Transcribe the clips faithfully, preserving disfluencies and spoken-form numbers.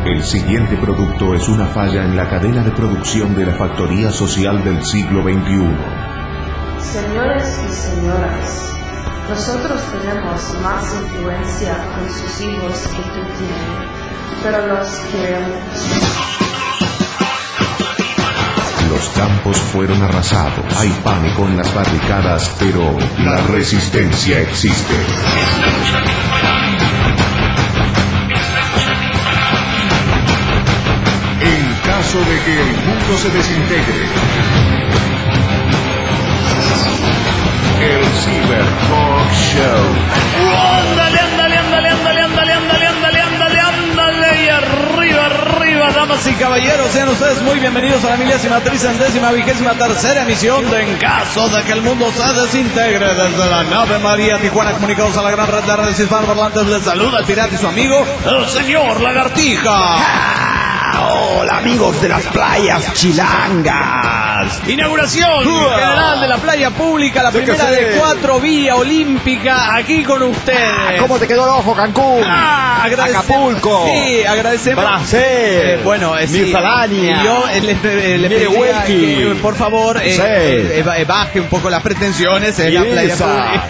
El siguiente producto es una falla en la cadena de producción de la factoría social del siglo veintiuno. Señores y señoras, nosotros tenemos más influencia con sus hijos que tú tienes, pero los queremos. Los campos fueron arrasados, hay pánico en las barricadas, pero la resistencia existe. En caso de que el mundo se desintegre, el Cyber Talk Show. ¡Ándale, ándale, ándale, ándale, ándale, ándale, ándale, ándale, ándale! Y arriba, arriba, damas y caballeros, sean ustedes muy bienvenidos a la milésima, tricentésima, vigésima tercera emisión de En Caso de que el Mundo se Desintegre, desde la nave María Tijuana, comunicados a la gran red de redes hispanoparlantes. Les saluda el pirata y su amigo, el señor Lagartija. Hola amigos de las playas chilangas. Inauguración general de la playa pública, la Sí primera que sí. de cuatro vía olímpica, aquí con ustedes. ¿Cómo te quedó el ojo, Cancún? Ah, agradecemos. Acapulco. Sí, agradecemos. Brasil. Eh, bueno, eh, sí. Miscelánea. Y yo eh, le, le, le Mire, pediría Welky. que, por favor, eh, Sí. eh, eh, baje un poco las pretensiones en la playa Isa. pública.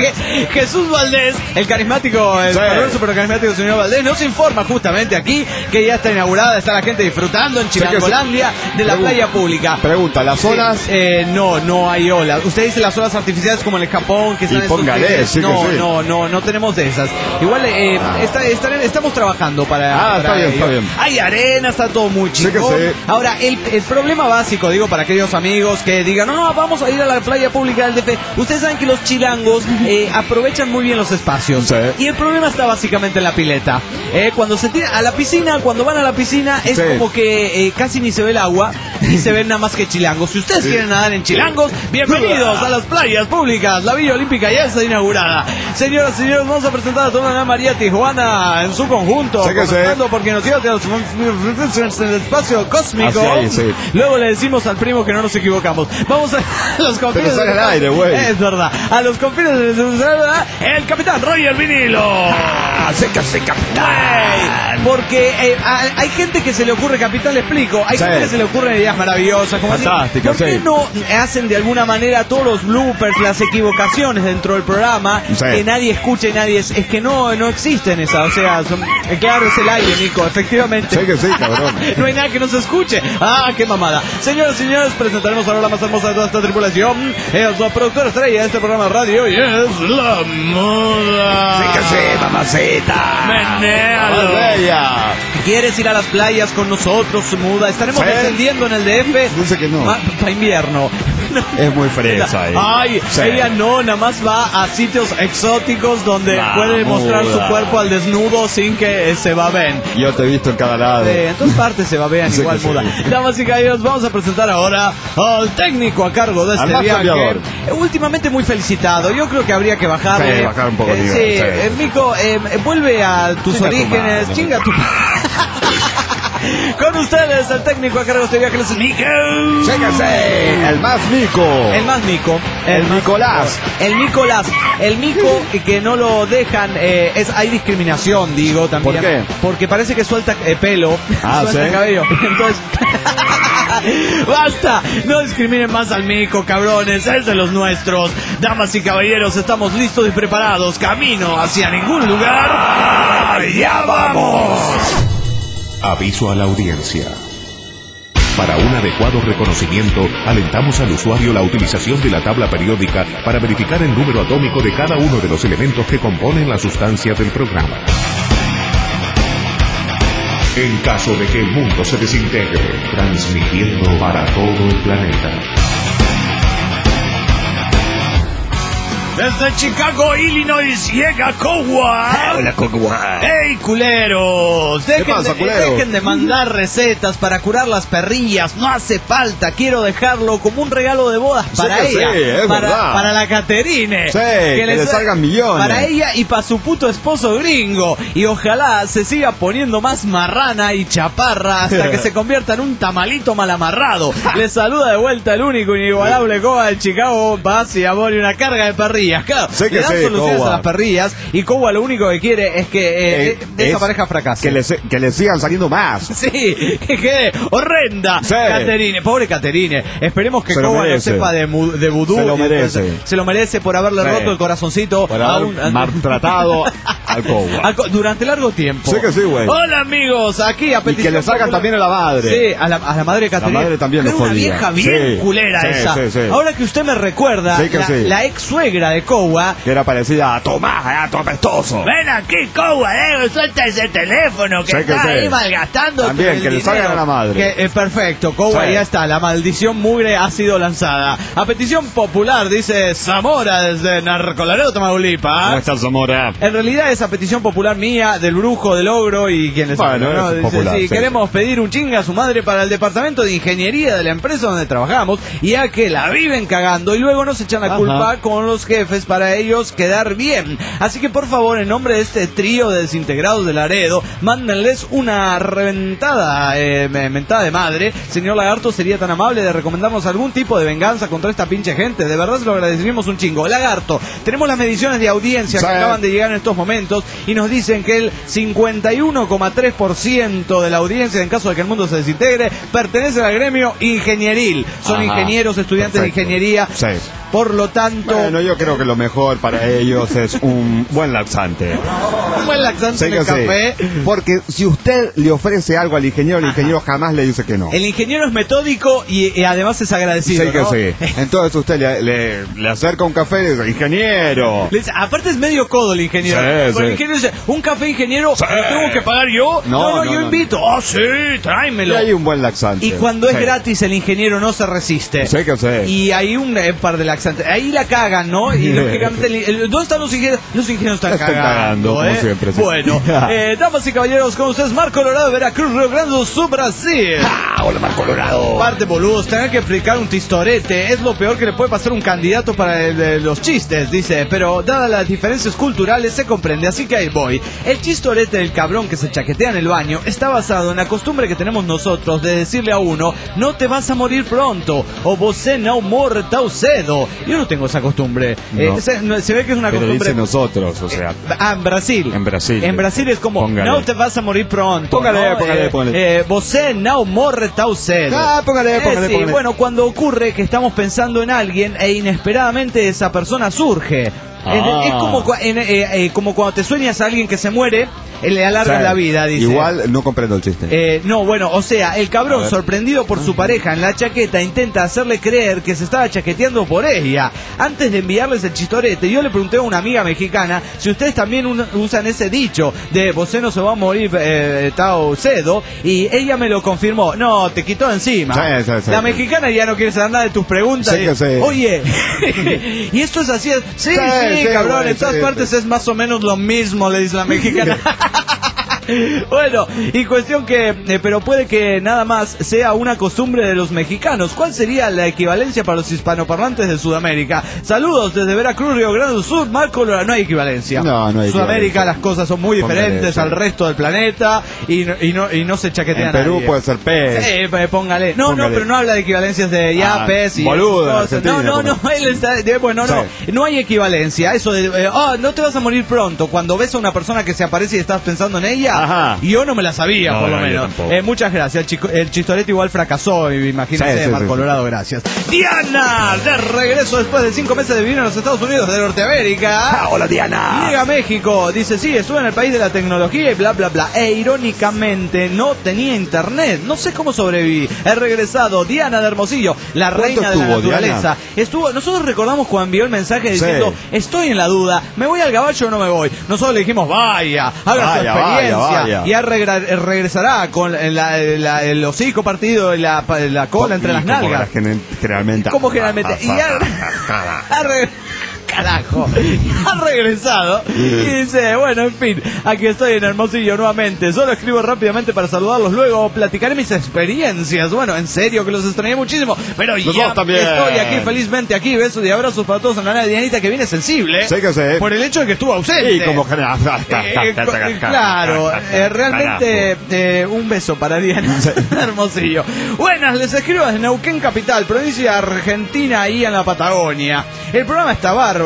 Jesús Valdés, el carismático, el Sí. perverso pero carismático señor Valdés, nos informa justamente aquí que ya está inaugurada, está la gente disfrutando en Sí que sí. Chilangolandia de la Pregunta. playa pública. Pregunta, ¿las olas? Sí, eh, no, no hay olas. Usted dice las olas artificiales como en el Japón, que están Y en sus póngale, niveles. sí que No, sí. no, no, no tenemos de esas. Igual eh, está- está- estamos trabajando para. Ah, para está bien, ello. está bien. Hay arena, está todo muy Sí que chingón. sí. Ahora, el, el problema básico, digo, para aquellos amigos que digan, no, no, vamos a ir a la playa pública del D F. Ustedes saben que los chilangos eh, aprovechan muy bien los espacios. Sí. Y el problema está básicamente en la pileta. Eh, cuando se tira a la piscina, cuando van a la piscina, es Sí. como que eh, casi ni se ve el agua y se ven nada más que chilangos. Si ustedes quieren nadar en chilangos, bienvenidos a las playas públicas. La Villa Olímpica ya está inaugurada. Señoras y señores, vamos a presentar a toda la María Tijuana en su conjunto. Sí que sí. comenzando porque nos lleva en el espacio cósmico. Así ahí, sí. Luego le decimos al primo que no nos equivocamos. Vamos a los confines. sale al aire, güey. Es verdad. A los confines de el capitán Roger Vinilo. Ah, sí que sí, capitán. Güey, porque eh, hay, hay gente que se le ocurre, capitán, le explico, hay Sí. gente que se le ocurren ideas maravillosas, como así, Fantásticas, ¿por qué sí. no hacen de alguna manera todos los bloopers, las equivocaciones dentro del programa, Sí. que nadie escuche, nadie es, es que no, no existen esas, o sea, son, eh, claro, es el aire, Nico, efectivamente. Sí que sí, cabrón. No hay nada que no se escuche. Ah, qué mamada. Señoras y señores, presentaremos ahora la más hermosa de toda esta tripulación. Es la productora estrella de este programa de radio y es la moda. Sí que sí, mamacita. Menéalo. Más bella. ¿Quieres ir a las playas con nosotros, muda? Estaremos Sí. descendiendo en el D F. Dice que no. Para invierno. Es muy fresa, eh. Ay, Sí. ella no, nada más va a sitios exóticos donde La puede mostrar su muda. cuerpo al desnudo sin que eh, se va a ver. Yo te he visto en cada lado. Eh, en todas partes se va a ver Sí igual que sí. muda. Damas y caballeros, vamos a presentar ahora al técnico a cargo de Al este más viaje. cambiador. Eh, Últimamente muy felicitado. Yo creo que habría que bajarle. Sí, bajar un poco Eh, el sí, nivel, sí. eh, Mico, eh, vuelve a tus Chinga tu orígenes. madre. Chinga tu Con ustedes, el técnico a cargo de este viaje, es Mico. Sí que sí, el más mico. El más Mico. El más- Nicolás. El Nicolás. El Mico que no lo dejan. Eh, es, hay discriminación, digo también. ¿Por qué? Porque parece que suelta eh, pelo. Ah, suelta ¿sí? cabello. Entonces. ¡Basta! No discriminen más al Mico, cabrones. Es de los nuestros. Damas y caballeros, estamos listos y preparados. Camino hacia ningún lugar. ¡Ya vamos! Aviso a la audiencia. Para un adecuado reconocimiento, alentamos al usuario la utilización de la tabla periódica para verificar el número atómico de cada uno de los elementos que componen la sustancia del programa. En caso de que el mundo se desintegre, transmitiendo para todo el planeta. Desde Chicago, Illinois, llega Cowa. Hola, Cocoa. ¡Ey, culeros! Dejen, ¿Qué pasa, de, culero? dejen de mandar recetas para curar las perrillas. No hace falta. Quiero dejarlo como un regalo de bodas Sí para que ella. sí, es para, verdad. para la Caterine. Sí, que le salgan millones. Para ella y para su puto esposo gringo. Y ojalá se siga poniendo más marrana y chaparra hasta que se convierta en un tamalito mal amarrado. Les saluda de vuelta el único inigualable Cowa del Chicago. Paz y amor y una carga de perrillas. Claro, Sí que le dan sí, soluciones Cowa. a las perrillas y Cowa lo único que quiere es que eh, Eh, esa pareja fracasa. Que le, que le sigan saliendo más. Sí, que quede horrenda. Sí. Caterine, pobre Caterine. Esperemos que Se lo Kowa no merece. sepa de, mu- de vudú. Se lo merece. Se lo merece por haberle Sí. roto el corazoncito Por a haber un- maltratado al Kowa. al co- durante largo tiempo. Sí que sí, güey. Hola amigos, aquí a Y petición que le salgan popular. también a la madre. Sí, a la, a la madre de Caterine. La madre también Que lo era una jodía. vieja bien Sí. culera Sí, esa. sí, sí. Ahora que usted me recuerda, Sí que la, sí. la ex suegra de Kowa. Que era parecida a Tomás, a tu apestoso. Ven aquí, Kowa, eh, suelta ese teléfono que Sí que está sí. ahí malgastando También, el que le dinero. salgan a la madre. Que, eh, perfecto, Kowa Sí. ya está, la maldición mugre ha sido lanzada. A petición popular, dice Zamora desde Narcolaredo, Tamaulipas. ¿Cómo estás, Zamora? En realidad es a petición popular mía, del brujo, del ogro y quien les Bueno, habla, ¿no? es Dice, popular, sí, sí. queremos pedir un chinga a su madre para el departamento de ingeniería de la empresa donde trabajamos, y a que la viven cagando y luego nos echan la Ajá. culpa con los jefes para ellos quedar bien. Así que por favor, en nombre de este trío de desintegrados de Laredo, mándenles una reventada eh, me- mentada de madre. Señor Lagarto, sería tan amable de recomendarnos algún tipo de venganza contra esta pinche gente. De verdad se lo agradeceríamos un chingo. Lagarto, tenemos las mediciones de audiencia Sí. que acaban de llegar en estos momentos y nos dicen que el cincuenta y uno coma tres por ciento de la audiencia, en caso de que el mundo se desintegre, pertenece al gremio ingenieril. Son Ajá. ingenieros, estudiantes Perfecto. de ingeniería. Sí. Por lo tanto, Bueno, yo creo que lo mejor para ellos es un buen laxante. un buen laxante Sí en que el sí. café. Porque si usted le ofrece algo al ingeniero, el ingeniero jamás le dice que no. El ingeniero es metódico y, y además es agradecido. Sí que ¿no? sí. Entonces usted le, le, le acerca un café y dice, ingeniero. Le dice- aparte es medio codo el ingeniero. Sí, Porque el sí. ingeniero dice, un café ingeniero, Sí. ¿lo tengo que pagar yo? No, no, no, yo no. invito. Oh, sí, Y tráemelo. hay un buen laxante. Y cuando es Sí. gratis el ingeniero no se resiste. Sí que sí. Y hay un eh, par de laxantes. Ahí la cagan, ¿no? Y lógicamente, el- el- ¿dónde están los ingenieros? Los ingenieros están, Están cagando, como ¿eh? siempre, sí. Bueno, eh, damas y caballeros, con ustedes Marco Colorado, Veracruz, Río Grande do Sul, Brasil. Ah, hola, Mar Colorado. Parte boludos, tener que explicar un tistorete es lo peor que le puede pasar a un candidato para el de los chistes, dice, pero dadas las diferencias culturales se comprende, así que ahí voy. El chistorete del cabrón que se chaquetea en el baño está basado en la costumbre que tenemos nosotros de decirle a uno, no te vas a morir pronto, o você não morre tão cedo. Yo no tengo esa costumbre. No. Eh, se, no, se ve que es una Pero costumbre... dice nosotros, o sea. Ah, en Brasil. En Brasil. En Brasil es como, Póngale. no te vas a morir pronto. Póngale, ¿no? póngale, Eh, póngale. eh, você não morre tão cedo. Ah, póngale, Eh, póngale, sí, póngale. Bueno, cuando ocurre que estamos pensando en alguien e inesperadamente esa persona surge. Ah. Es, es como, cua- en- eh, eh, como cuando te sueñas a alguien que se muere, eh, le alargan Sí. la vida, dice. Igual no comprendo el chiste. Eh, no, bueno, o sea, el A cabrón, ver. sorprendido por su pareja en la chaqueta, intenta hacerle creer que se estaba chaqueteando por ella. Antes de enviarles el chistorete, yo le pregunté a una amiga mexicana si ustedes también un- usan ese dicho de "Você no se va a morir eh, tao cedo", y ella me lo confirmó. No, te quitó encima. Sí, sí, sí, la sí. mexicana ya no quiere saber nada de tus preguntas. Sí que Y, sí. Oye, y esto es así. Sí, sí, Sí, sí, cabrón, güey, en todas sí, partes sí. es más o menos lo mismo, le dice la mexicana. Bueno, y cuestión que, eh, pero puede que nada más sea una costumbre de los mexicanos. ¿Cuál sería la equivalencia para los hispanoparlantes de Sudamérica? Saludos desde Veracruz, Río Grande do Sul, Marco Colorado. No hay equivalencia. No, no hay Sudamérica equivalencia. las cosas son muy Póngale, diferentes sí. al resto del planeta y no, y no, y no se chaquetea En Perú nadie. puede ser pez. Sí, eh, póngale. No, Póngale. no, pero no habla de equivalencias de yapes Ah, y boludo, en esas cosas. No, Argentina, no, no, como- él está, de- bueno, no, Sí. no hay equivalencia. Eso de, eh, oh, no te vas a morir pronto. Cuando ves a una persona que se aparece y estás pensando en ella, Ajá. yo no me la sabía, No, por lo no, yo menos. tampoco. Eh, muchas gracias. El, chico, el chistorete igual fracasó, imagínense, Sí, sí, Mar sí, sí. Colorado, gracias. Diana, de regreso después de cinco meses de vivir en los Estados Unidos de Norteamérica. Ah, hola, Diana. Llega a México, dice, sí, estuve en el país de la tecnología y bla, bla, bla. E irónicamente no tenía internet. No sé cómo sobreviví. He regresado. Diana de Hermosillo, la ¿Cuánto reina de la estuvo, naturaleza. Diana? Estuvo, nosotros recordamos cuando envió el mensaje diciendo, Sí. estoy en la duda, ¿me voy al gabacho o no me voy? Nosotros le dijimos, vaya, haga su Vaya, vaya, experiencia. vaya. Y ya regra- regresará con la, la- el hocico partido y la, la cola entre Y las como nalgas. gener- Generalmente. Como generalmente. Y ya, ha re- carajo, ha regresado y dice, bueno, en fin, aquí estoy en Hermosillo nuevamente. Solo escribo rápidamente para saludarlos, luego platicaré mis experiencias. Bueno, en serio que los extrañé muchísimo, pero ya Nosotros también. estoy aquí felizmente aquí. Besos y abrazos para todos en la nave de Dianita, que viene sensible Sí que sí. por el hecho de que estuvo ausente. Y como general. Eh, co- eh, claro, eh, realmente eh, un beso para Diana Hermosillo. Buenas, les escribo desde Neuquén Capital, provincia argentina, ahí en la Patagonia. El programa está bárbaro,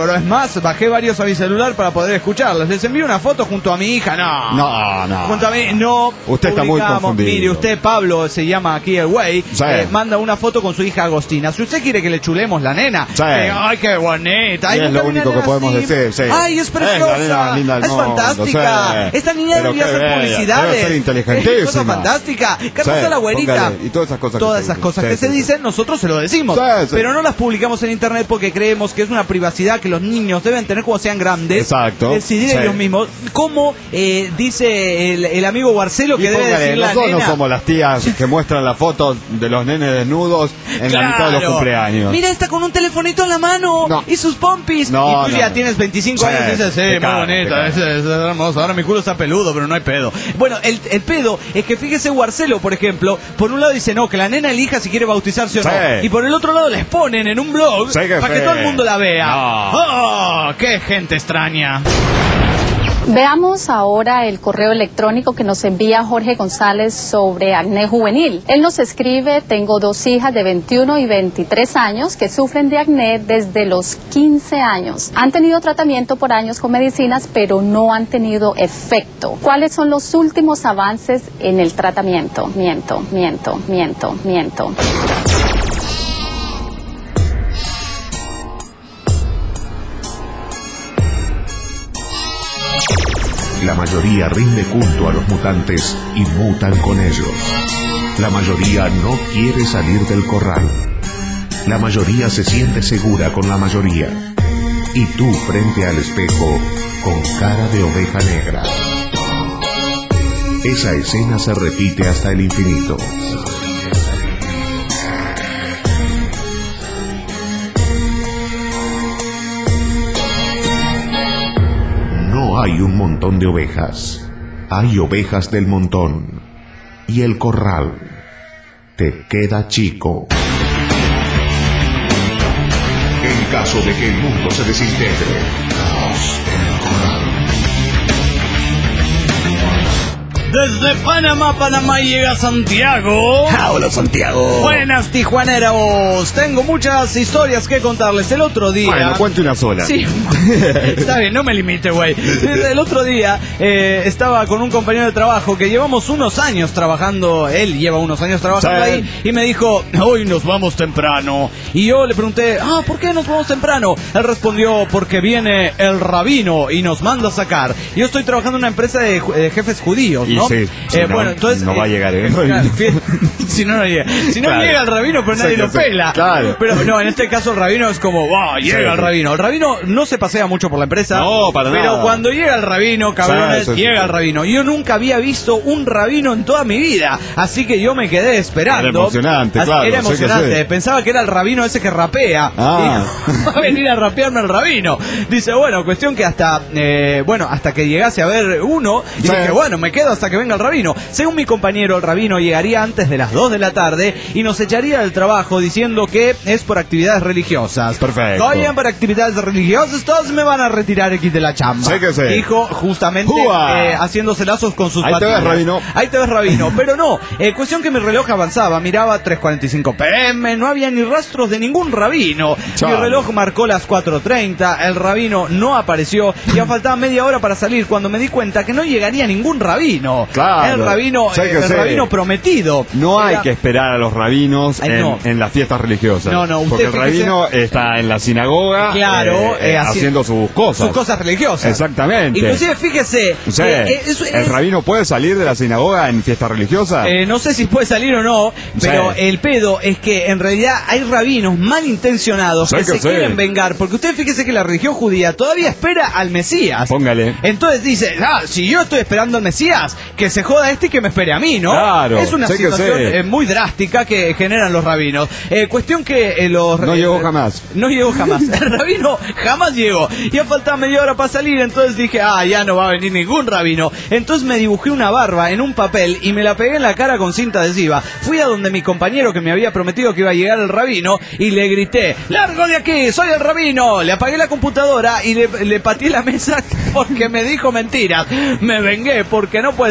bárbaro. Es más, bajé varios a mi celular para poder escucharlos. Les envío una foto junto a mi hija. No. No, no. Junto a mí, no. Usted está muy confundido. Mire, usted, Pablo, se llama aquí el güey. Sí. Eh, manda una foto con su hija Agostina. Si usted quiere que le chulemos la nena. Sí. Eh, ay, qué bonita. Ay, Y es nunca lo vi una único que nena podemos así. decir, sí. Ay, es preciosa. Es la nena linda del es mundo, fantástica. sí. Esta niña Pero debería qué hacer bella, publicidades. debe ser inteligentísima. Es cosa fantástica. ¿Qué Sí, pasa la güerita? póngale. Y todas esas cosas que Todas se esas dicen. cosas Sí, que sí, se sí. dicen, nosotros se lo decimos. Sí, sí. Pero no las publicamos en internet porque creemos que es una privacidad que los niños deben tener cuando sean grandes. Exacto. Decidir Sí. ellos mismos. Como eh, dice el, el amigo Barcelo que Y debe póngale, decir la nosotros no nena. somos las tías que muestran las fotos de los nenes desnudos en la mitad de los Claro. cumpleaños. Mira, está con un telefonito en la mano. No. Y sus pompis. No, y tú no, ya no. tienes veinticinco Sí, años y dices, sí, te muy cago, bonita, te es, es hermoso. Ahora mi culo está peludo, pero no hay pedo. Bueno, el, el pedo es que fíjese Barcelo, por ejemplo, por un lado dice, no, que la nena elija si quiere bautizarse o Sí. no. Y por el otro lado les ponen en un blog Sí, que para que fe. todo el mundo la vea. No. ¡Oh! ¡Qué gente extraña! Veamos ahora el correo electrónico que nos envía Jorge González sobre acné juvenil. Él nos escribe, tengo dos hijas de veintiuno y veintitrés años que sufren de acné desde los quince años. Han tenido tratamiento por años con medicinas, pero no han tenido efecto. ¿Cuáles son los últimos avances en el tratamiento? Miento, miento, miento, miento. La mayoría rinde culto a los mutantes y mutan con ellos. La mayoría no quiere salir del corral. La mayoría se siente segura con la mayoría. Y tú frente al espejo con cara de oveja negra. Esa escena se repite hasta el infinito. No hay un montón de ovejas. Hay ovejas del montón. Y el corral te queda chico. En caso de que el mundo se desintegre, caos en el corral. Desde Panamá, Panamá llega Santiago. Hola, Santiago. Buenas, tijuaneros. Tengo muchas historias que contarles. El otro día... Bueno, cuente una sola. Sí, está bien, no me limite, güey. El otro día eh, estaba con un compañero de trabajo que llevamos unos años trabajando, él lleva unos años trabajando Sí. ahí, y me dijo, hoy nos vamos temprano. Y yo le pregunté, ah, ¿por qué nos vamos temprano? Él respondió, porque viene el rabino y nos manda a sacar. Yo estoy trabajando en una empresa de, ju- de jefes judíos, Y ¿no? sí, si Eh, no, bueno, entonces... no va a llegar, ¿eh? Claro, si no, no llega. Si no Claro. llega el rabino, pero Sí, nadie que lo sí. pela. Claro. Pero no, en este caso el rabino es como, wow, llega Sí, el sí. rabino. El rabino no se pasea mucho por la empresa. No, para pero nada. cuando llega el rabino, cabrones, Sí, sí, sí, llega sí. el rabino. Yo nunca había visto un rabino en toda mi vida. Así que yo me quedé esperando. Era emocionante, Así- claro, Era sé que emocionante. sí. Pensaba que era el rabino ese que rapea. Ah. Y va a venir a rapearme el rabino. Dice, bueno, cuestión que hasta, eh, bueno, hasta que llegase a ver uno. Y Sí. dije, bueno, me quedo hasta que venga el rabino. Según mi compañero, el rabino llegaría antes de las dos de la tarde y nos echaría del trabajo diciendo que es por actividades religiosas. Perfecto. Oigan, por actividades religiosas, todos me van a retirar aquí de la chamba. Sí que sí. Dijo justamente ¡Jua! eh, haciéndose lazos con sus Ahí te ves, patillas. rabino. Ahí te ves, rabino. Pero no, eh, cuestión que mi reloj avanzaba, miraba tres cuarenta y cinco P M, no había ni rastros de ningún rabino. Chale. Mi reloj marcó las cuatro treinta, el rabino no apareció, ya faltaba media hora para salir cuando me di cuenta que no llegaría ningún rabino. Claro. El rabino, Sí eh, que el sí. rabino prometido. No hay Era- que esperar a los rabinos Ay, en, no. en las fiestas religiosas. No, no, usted porque el fíjese- rabino está en la sinagoga Claro, eh, eh, eh, haci- haciendo sus cosas. sus cosas religiosas. Exactamente. Inclusive, fíjese, Sí. eh, eh, es- ¿El es- rabino puede salir de la sinagoga en fiesta religiosa? Eh, no sé si puede salir o no, pero Sí. el pedo es que en realidad hay rabinos malintencionados Sí que que se sí. quieren vengar, porque usted fíjese que la religión judía todavía espera al Mesías. Póngale. Entonces dice, ah, si yo estoy esperando al Mesías, que se joda este y que me espere a mí, ¿no? Claro, es una sé que situación sí. eh, muy drástica que generan los rabinos. Eh, cuestión que eh, los... No eh, llegó jamás. No llegó jamás. El rabino jamás llegó. Ya faltaba media hora para salir, entonces dije, ah, ya no va a venir ningún rabino. Entonces me dibujé una barba en un papel y me la pegué en la cara con cinta adhesiva. Fui a donde mi compañero que me había prometido que iba a llegar el rabino y le grité, ¡largo de aquí! ¡Soy el rabino! Le apagué la computadora y le, le pateé la mesa porque me dijo mentiras. Me vengué porque no puede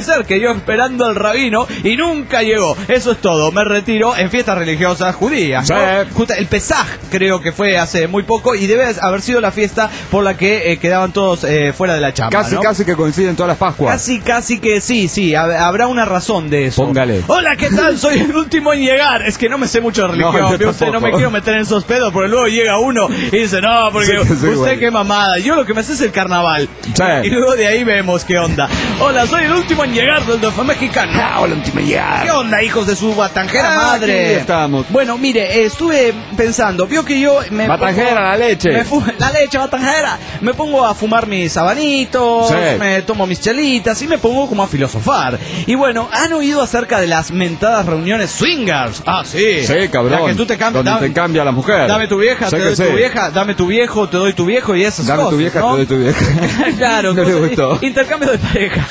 puede ser que yo esperando al rabino y nunca llegó. Eso es todo, me retiro en fiestas religiosas judías, ¿no? Sí. Justa, el Pesaj creo que fue hace muy poco y debe haber sido la fiesta por la que eh, quedaban todos eh, fuera de la chamba, Casi, ¿no? casi que coinciden todas las Pascuas. Casi, casi que sí, sí, hab- habrá una razón de eso. Póngale. Hola, ¿qué tal? Soy el último en llegar. Es que no me sé mucho de religión, No, yo ¿ve usted? No me tampoco. quiero meter en esos pedos, porque luego llega uno y dice, no, porque Sí, que soy usted igual. qué mamada. Yo lo que me sé es el carnaval. Sí. Y luego de ahí vemos qué onda. Hola, soy el último en llegar del D F mexicano. Ah, hola, último ya. ¿Qué onda, hijos de su batanjera Ah, madre? aquí estamos. Bueno, mire, eh, estuve pensando, vio que yo me Batanjera, pongo- la leche. me fu- la leche, batanjera. Me pongo a fumar mis abanitos, Sí. me tomo mis chelitas y me pongo como a filosofar. Y bueno, ¿han oído acerca de las mentadas reuniones swingers? Ah, sí. Sí, cabrón. La que tú te cambias. Donde te cambia la mujer. Dame tu vieja, Sé te que doy sí. tu vieja, dame tu viejo, te doy tu viejo y esas Dame cosas, tu vieja, ¿no? te doy tu vieja. Claro, No le cosas- gustó. intercambio de pareja.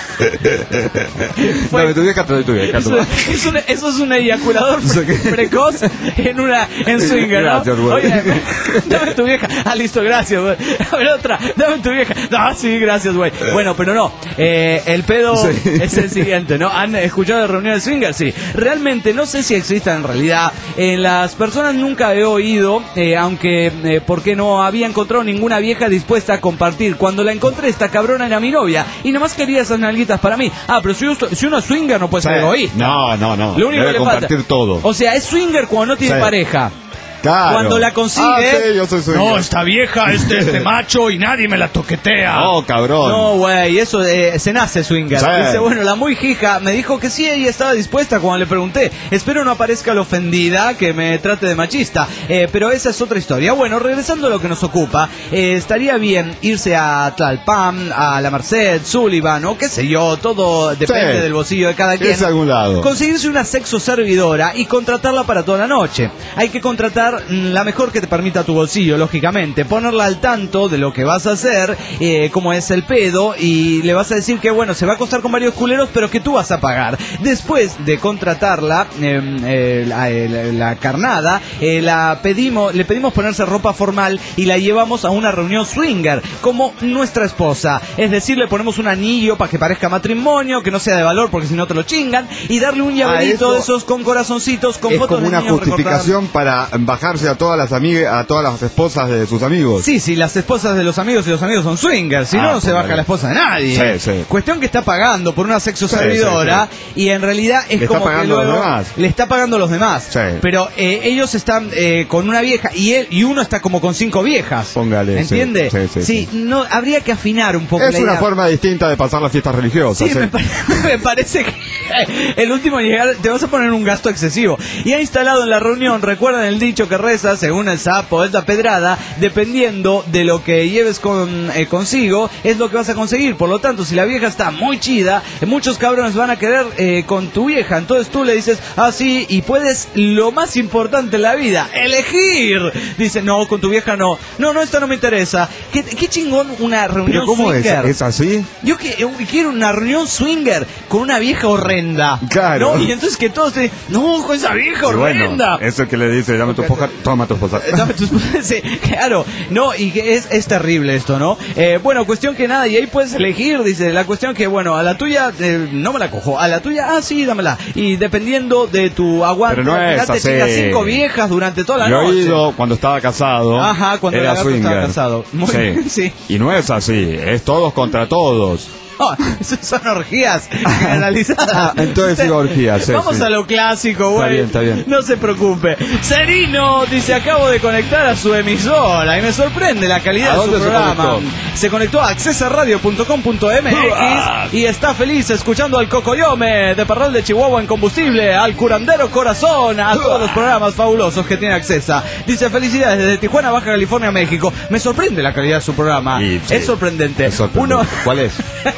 Fue- Dame tu vieja, te doy tu vieja. eso, toma. es un, eso es un eyaculador Sé que- precoz en una en swinger, ¿no? Gracias, güey. Oye, dame tu vieja. Ah, listo, gracias, güey. A ver, otra. Dame tu vieja. No, sí, gracias, güey. Bueno, pero no. Eh, el pedo Sí. es el siguiente, ¿no? ¿Han escuchado de reuniones swinger? Sí. Realmente no sé si existan en realidad. En las personas nunca he oído, eh, aunque eh, porque no había encontrado ninguna vieja dispuesta a compartir. Cuando la encontré, esta cabrona era mi novia y nomás quería esas nalguitas para mí. Ah, pero si, uno- si uno es swinger no puede ser egoísta. No, no, no. Lo único Debe que le compartir falta. todo. O sea, es swinger cuando no tiene Sí. pareja. Claro. Cuando la consigue. Ah, sí, yo soy swinger. No, esta vieja, este, este macho y nadie me la toquetea. Oh, cabrón. No, güey, eso eh, se nace swinger. Sí. Dice, bueno, la muy hija me dijo que sí, ella estaba dispuesta cuando le pregunté. Espero no aparezca la ofendida, que me trate de machista. Eh, pero esa es otra historia. Bueno, regresando a lo que nos ocupa, eh, estaría bien irse a Tlalpan, a La Merced, Sullivan, o qué sé yo, todo depende Sí. del bolsillo de cada quien. Irse a algún lado. Conseguirse una sexo servidora y contratarla para toda la noche. Hay que contratar mm, la mejor que te permita tu bolsillo, lógicamente. Ponerla al tanto de lo que vas a hacer, eh, cómo es el pedo, y le vas a decir que, bueno, se va a acostar con varios culeros, pero que tú vas a pagar. Después de contratarla, eh, eh, la, eh, la carnada, eh, la pedimos, le pedimos ponerse ropa formal y la llevamos a una reunión swinger, como nuestra esposa. Es decir, le ponemos un anillo para que parezca matrimonio, que no sea de valor porque si no te lo chingan, y darle un llaverito eso de esos con corazoncitos, con Es fotos como de una niños justificación para bajarse a todas las amigas, a todas las esposas de sus amigos. Sí, sí, las esposas de los amigos y los amigos son swingers, si Ah, no, no se póngale. baja la esposa de nadie. Sí, sí. Cuestión que está pagando por una sexo Sí, servidora y en realidad es Le está como que pagando a los luego demás. le está pagando a los demás. Sí. Pero eh, ellos están eh, con una vieja y él y uno está como con cinco viejas. Póngale, sí, ¿Entiende? sí, sí, sí. no habría que afinar un poco Es la una idea. forma distinta de pasar las fiestas religiosas. Sí, ¿eh? me, pare- me parece que el último en llegar te vas a poner un gasto excesivo. Y ha instalado en la reunión, recuerdan el dicho que reza, según el sapo, es la pedrada, dependiendo de lo que lleves con, eh, consigo, es lo que vas a conseguir. Por lo tanto, si la vieja está muy chida, eh, muchos cabrones van a querer eh, con tu vieja. Entonces tú le dices, ah, sí, y puedes, lo más importante en la vida, elegir. Dice, no, con tu vieja no. No, no, esta no me interesa. ¿Qué, qué chingón una reunión ¿Pero cómo es? swinger? ¿Es así? Yo que, yo quiero una reunión swinger con una vieja horrenda. Claro. ¿No? Y entonces que todos te no, con esa vieja Y bueno, horrenda. eso que le dice, dame tu esposa, toma tu esposa. Eh, dame tu esposa. Sí, claro, no, y que es, es terrible esto, ¿no? Eh, bueno, cuestión que nada, y ahí puedes elegir, dice, la cuestión que, bueno, a la tuya eh, no me la cojo, a la tuya, ah, sí, dámela. Y dependiendo de tu aguante, Pero no al final es te así. chingas cinco viejas durante toda la Yo he noche. ido cuando estaba casado. Ajá, cuando el era lagarto estaba swinger. casado. Muy sí. bien, sí. Y no es así, es todos contra todos. No, esas son orgías generalizadas. Entonces sí, orgías, sí, Vamos sí. a lo clásico, Está güey. bien, está bien. No se preocupe. Serino dice, acabo de conectar a su emisora y me sorprende la calidad ¿A de su dónde se programa. conectó? Se conectó a accesaradio punto com punto m x y está feliz escuchando al Cocoyome de Parral de Chihuahua en combustible, al Curandero Corazón, a todos los programas fabulosos que tiene Accesa. Dice, felicidades desde Tijuana, Baja California, México. Me sorprende la calidad de su programa. Y, sí, es sorprendente. es sorprendente. Uno... ¿Cuál es?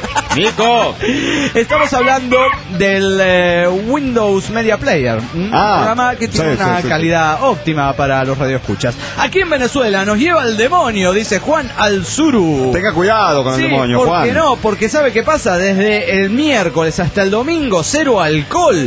¡Nico! Estamos hablando del eh, Windows Media Player, un Ah, programa que tiene sí, una sí, sí, calidad óptima para los radioescuchas. Aquí en Venezuela nos lleva el demonio, dice Juan Alzuru. Tenga cuidado con Sí, el demonio, ¿por Juan. qué no? Porque ¿sabe qué pasa? Desde el miércoles hasta el domingo, cero alcohol.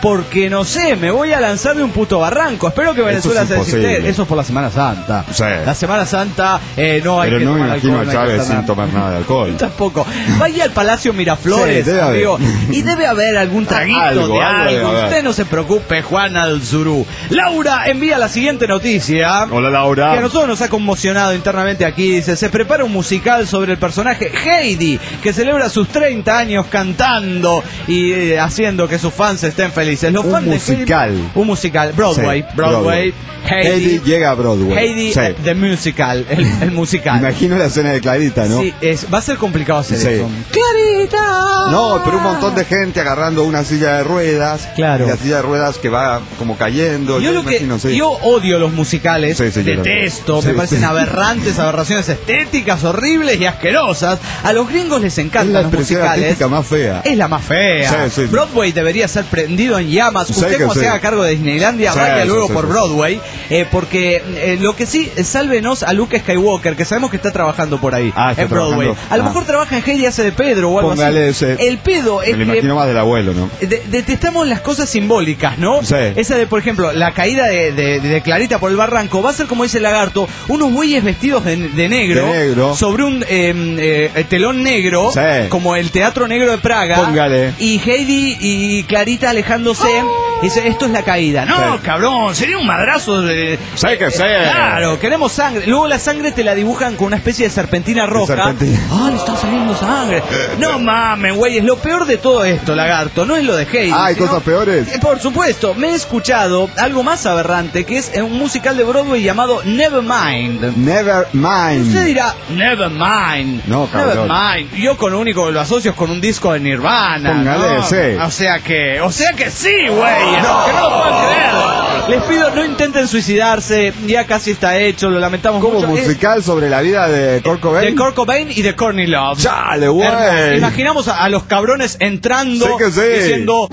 porque no sé, me voy a lanzar de un puto barranco. Espero que Venezuela Eso se es desiste. imposible. Eso es por la Semana Santa. Sí. La Semana Santa eh, no hay Pero que no me tomar imagino alcohol, a no hay que Chávez estar sin nada. tomar nada de alcohol. Tampoco. Vaya al Palacio Miraflores, Sí, debe haber. amigo, y debe haber algún traguito Algo, de algo debe algo. haber. Usted no se preocupe, Juan Alzurú. Laura envía la siguiente noticia. Hola, Laura. Que a nosotros nos ha conmocionado internamente aquí. Dice, se prepara un musical sobre el personaje Heidi, que celebra sus treinta años cantando y eh, haciendo que sus fans estén felices. Los Un fans de musical. Heidi- un musical. Broadway. Sí, Broadway. Broadway. Heidi, Heidi llega a Broadway. Heidi, Sí. eh, the musical. El, el musical. Imagino la escena de Clarita, ¿no? Sí, es, va a ser complicado hacer Sí. eso. ¡Clarita! No, pero un montón de gente agarrando una silla de ruedas. Claro. Y la silla de ruedas que va como cayendo. Yo, lo que, imagino, sí. yo odio los musicales, Sí, sí, yo detesto, también. me Sí, parecen sí. aberrantes, aberraciones estéticas, horribles y asquerosas. A los gringos les Es encantan la los expresión musicales. artística más fea. Es la más fea. Sí, sí, sí. Broadway debería ser prendido en llamas. Sí Usted que cuando sí. se haga cargo de Disneylandia, Sí, vaya sí, luego sí, por sí. Broadway, eh, porque eh, lo que sí, eh, sálvenos a Luke Skywalker, que sabemos que está trabajando por ahí, Ah, está en Broadway. trabajando. A lo Ah. mejor trabaja en Heidi hace de Pedro o algo Póngale así. ese. El pedo es Me lo que imagino más del abuelo, ¿no? de- detestamos las cosas simbólicas, ¿no? Sí. Esa de, por ejemplo, la caída de, de- de Clarita por el barranco va a ser, como dice el lagarto, unos bueyes vestidos de, de negro, De negro. sobre un eh, eh, telón negro, Sí. como el Teatro Negro de Praga. Póngale. Y Heidi y Clarita alejándose. Y dice, esto es la caída. No, Sí. cabrón, sería un madrazo de... Sí que sí. Claro, queremos sangre. Luego la sangre te la dibujan con una especie de serpentina roja. serpentina. Ah, le está saliendo sangre. No mames, güey, es lo peor de todo esto, lagarto. No es lo de Heidi. Ah, ¿hay sino- cosas peores? Eh, Por supuesto, me he escuchado algo más aberrante, que es un musical de Broadway llamado Nevermind. Never mind. Usted dirá, Nevermind. No, cabrón. Nevermind. Yo con lo único que lo asocio es con un disco de Nirvana. Póngale, ¿no? sí. O sea que, o sea que sí, güey. No. Que no lo puedo creer. Les pido, no intenten suicidarse. Ya casi está hecho, lo lamentamos Como mucho. Es musical sobre la vida de Kurt Cobain. de Kurt Cobain y de Courtney Love. Chale, Hermoso. güey. Imaginamos a, a los cabrones entrando Sí que sí. diciendo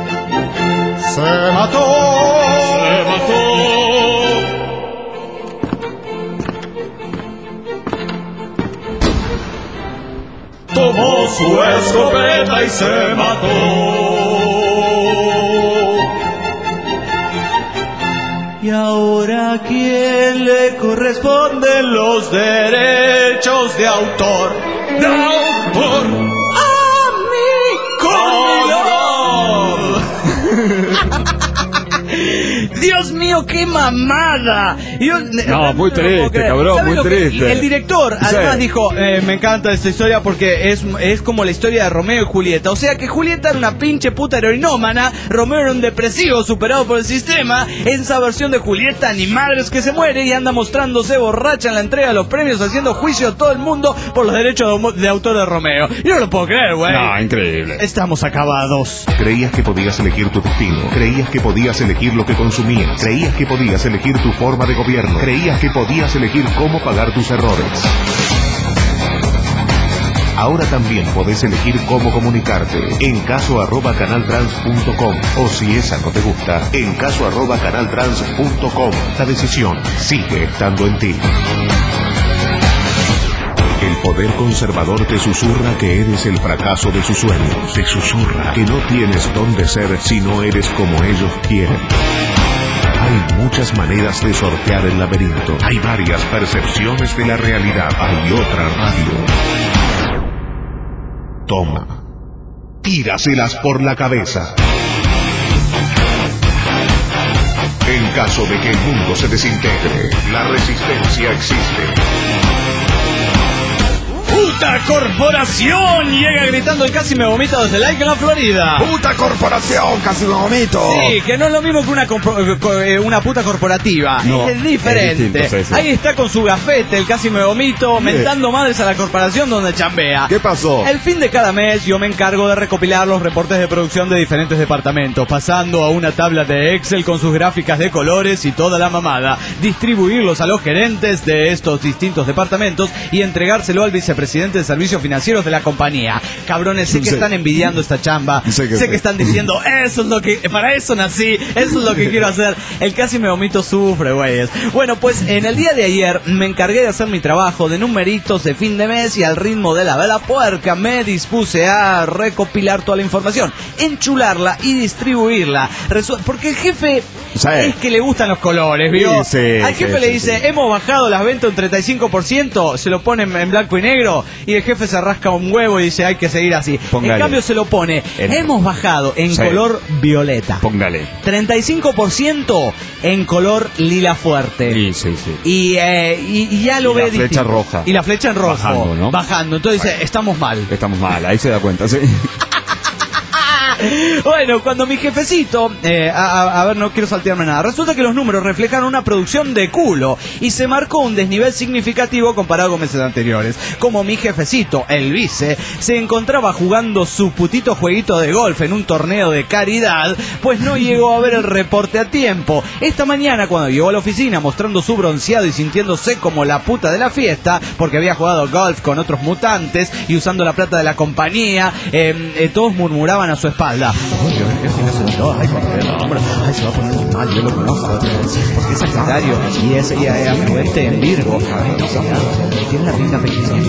Se mató. Se mató. Tomó su escopeta y se mató. Y ahora, ¿a quién le corresponden los derechos de autor? De autor. ¡A mí, Courtney Love! Dios mío, qué mamada. Yo, No, muy lo puedo triste, creer. cabrón, ¿Sabe muy lo que- triste. El director Sí. además dijo, eh, me encanta esta historia porque es, es como la historia de Romeo y Julieta. O sea que Julieta era una pinche puta heroinómana, Romeo era un depresivo superado por el sistema. Esa versión de Julieta, ni madres que se muere y anda mostrándose borracha en la entrega de los premios, haciendo juicio a todo el mundo por los derechos de, de autor de Romeo. Yo no lo puedo creer, güey. No, increíble. Estamos acabados. Creías que podías elegir tu destino. Creías que podías elegir lo que consumías. Creías que podías elegir tu forma de gobierno. Creías que podías elegir cómo pagar tus errores. Ahora también podés elegir cómo comunicarte. En caso arroba canaltrans punto com. O si esa no te gusta, en caso arroba canaltrans punto com. La decisión sigue estando en ti. El poder conservador te susurra que eres el fracaso de sus sueños. Te susurra que no tienes dónde ser si no eres como ellos quieren. Hay muchas maneras de sortear el laberinto. Hay varias percepciones de la realidad. Hay otra radio. Toma. Tíraselas por la cabeza. En caso de que el mundo se desintegre, la resistencia existe. ¡Puta corporación! Llega gritando el casi me vomita desde Like en la Florida. ¡Puta corporación! ¡Casi me vomito! Sí, que no es lo mismo que una, compro- co- eh, una puta corporativa. No, es diferente. es distinto, sí, sí. Ahí está con su gafete, el casi me vomito, mentando madres a la corporación donde chambea. ¿Qué pasó? El fin de cada mes yo me encargo de recopilar los reportes de producción de diferentes departamentos, pasando a una tabla de Excel con sus gráficas de colores y toda la mamada, distribuirlos a los gerentes de estos distintos departamentos y entregárselo al vicepresidente gerente de servicios financieros de la compañía. Cabrones, sé que sí. Están envidiando esta chamba. Sé que, sé que están diciendo, eso es lo que, para eso nací, eso es lo que quiero hacer. El casi me vomito sufre, güeyes. Bueno, pues en el día de ayer me encargué de hacer mi trabajo de numeritos de fin de mes y al ritmo de la vela puerca me dispuse a recopilar toda la información, enchularla y distribuirla. Resu- porque el jefe sí. es que le gustan los colores, ¿vio? Sí, sí, al jefe sí, le dice, sí, sí. hemos bajado las ventas un treinta y cinco por ciento, se lo pone en blanco y negro y el jefe se rasca un huevo y dice, hay que seguir así. Póngale. En cambio se lo pone, el... hemos bajado en sí. color violeta. Póngale. treinta y cinco por ciento en color lila fuerte. Sí, sí, sí. Y, eh, y, y ya lo y ve la flecha distinto. roja. Y la flecha en rojo. Bajando, ¿no? Bajando. Entonces dice, estamos mal. Estamos mal, ahí se da cuenta, sí. Bueno, cuando mi jefecito, eh, a, a, a ver, no quiero saltearme nada, resulta que los números reflejan una producción de culo y se marcó un desnivel significativo comparado con meses anteriores. Como mi jefecito, el vice, se encontraba jugando su putito jueguito de golf en un torneo de caridad, pues no llegó a ver el reporte a tiempo. Esta mañana, cuando llegó a la oficina mostrando su bronceado y sintiéndose como la puta de la fiesta, porque había jugado golf con otros mutantes y usando la plata de la compañía, eh, eh, todos murmuraban a su espalda. Ay, se va a poner muy mal, yo lo conozco, porque es Sagitario y es y es afluente en Virgo. Ay, no, tiene la pinta pequeña.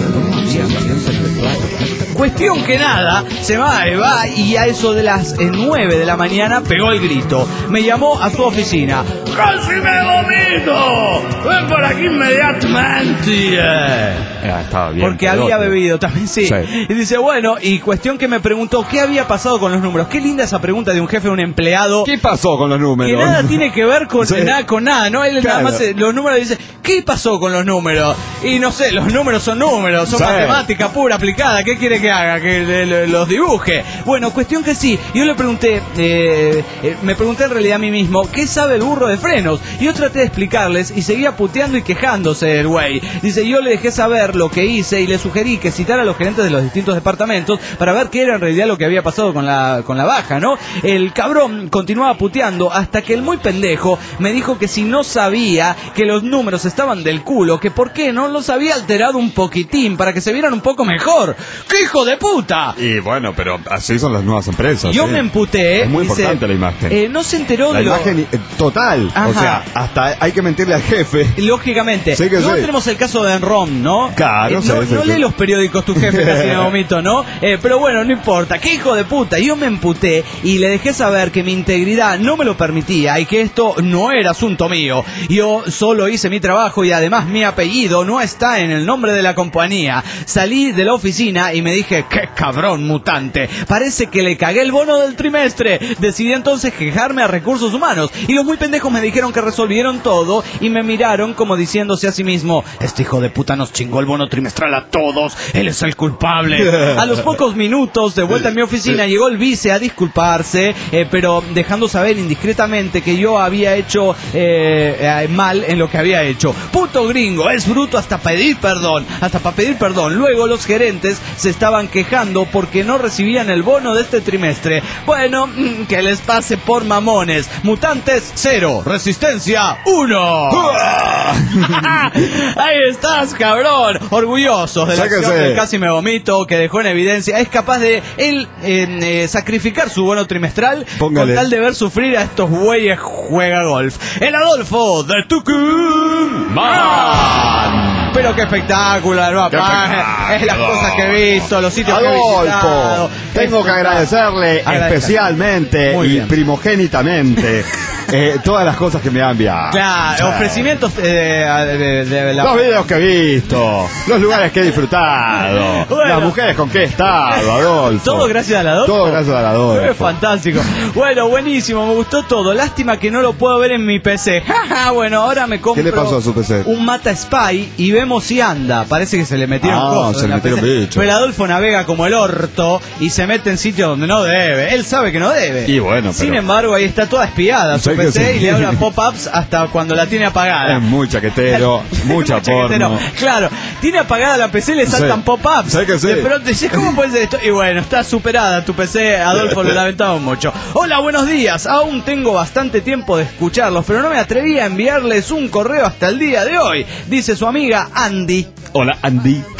Cuestión que nada, se va, va y a eso de las nueve de la mañana pegó el grito. Me llamó a su oficina. ¡Casi me vomito! ¡Ven por aquí inmediatamente! Ya, estaba bien. Porque había bebido también, sí. sí. Y dice, bueno, y cuestión que me preguntó, ¿qué había pasado con los números? Qué linda esa pregunta de un jefe, de un empleado. ¿Qué pasó con los números? Que nada tiene que ver con, sí. nada, con nada, ¿no? Él claro. nada más eh, los números dice, ¿qué pasó con los números? Y no sé, los números son números, son sí. matemática pura, aplicada. ¿Qué quiere que haga? Que le, le, los dibuje. Bueno, cuestión que sí. Yo le pregunté, eh, eh, me pregunté en realidad a mí mismo, ¿qué sabe el burro de frenos? Y yo traté de explicarles y seguía puteando y quejándose el güey. Dice, yo le dejé saber lo que hice y le sugerí que citara a los gerentes de los distintos departamentos para ver qué era en realidad lo que había pasado con la, con la baja, ¿no? El cabrón continuaba puteando hasta que el muy pendejo me dijo que si no sabía que los números estaban del culo, que por qué no los había alterado un poquitín para que se vieran un poco mejor. ¡Qué hijo de puta! Y bueno, pero así son las nuevas empresas. Yo ¿eh? me emputé. Es muy dice, importante la imagen. Eh, no se enteró la de lo... imagen eh, total. Ajá. O sea, hasta hay que mentirle al jefe. Lógicamente. Sí que no sí. tenemos el caso de Enrom, ¿no? Claro, eh, sí, no, sí, no sí. lee los periódicos tu jefe, casi me vomito, ¿no? Eh, pero bueno, no importa. ¡Qué hijo de puta! Yo me emputé y le dejé saber que mi integridad no me lo permitía y que esto no era asunto mío. Yo solo hice mi trabajo y además mi apellido no está en el nombre de la compañía. Salí de la oficina y me dije, ¡qué cabrón mutante! Parece que le cagué el bono del trimestre. Decidí entonces quejarme a Recursos Humanos y los muy pendejos me dijeron que resolvieron todo y me miraron como diciéndose a sí mismo, este hijo de puta nos chingó el bono trimestral a todos, él es el culpable. A los pocos minutos de vuelta a mi oficina llegó el vice a disculparse, eh, pero dejando saber indiscretamente que yo había hecho eh, eh, mal en lo que había hecho. Puto gringo, es bruto hasta pedir perdón, hasta para pedir perdón. Luego los gerentes se estaban quejando porque no recibían el bono de este trimestre. Bueno, que les pase por mamones. Mutantes, cero. Resistencia, uno. Ahí estás, cabrón. Orgullosos de la acción del casi me vomito, que dejó en evidencia. Es capaz de él eh, eh, sacrificar su bono trimestral. Póngale. Con tal de ver sufrir a estos güeyes juega golf. El Adolfo de Tucumán. Pero qué espectáculo, ¿no? Qué espectáculo. Es las cosas que he visto, los sitios Adolfo, que he visitado. Tengo es que agradecerle especialmente y primogénitamente eh, todas las cosas que me han enviado. Claro, sí. Ofrecimientos de, de, de, de la... Los videos que he visto, los lugares que he disfrutado, bueno, las mujeres con que he estado, Adolfo. Todo gracias a la Adolfo. Todo gracias a la Adolfo. Es fantástico. Bueno, buenísimo, me gustó todo. Lástima que no lo puedo ver en mi P C. Bueno, ahora me compro... ¿Qué le pasó a su P C? Un Mata Spy y vemos si anda. Parece que se le metieron ah, cosas. se le metieron bichos. Pero Adolfo navega como el orto y se mete en sitios donde no debe. Él sabe que no debe. Y bueno, pero... Sin embargo, ahí está toda espiada su P C sí. Y le habla pop-ups hasta cuando la tiene apagada. Es muy chaquetero, mucha porno. Claro, tiene apagada la P C y le saltan sí. pop-ups. ¿Sabes que sí? De pronto dice, ¿cómo puede ser esto? Y bueno, está superada tu P C, Adolfo, lo lamentamos mucho. Hola, buenos días. Aún tengo bastante tiempo de escucharlos, pero no me atreví a enviarles un correo hasta el día de hoy. Dice su amiga Andy. Hola, Andy.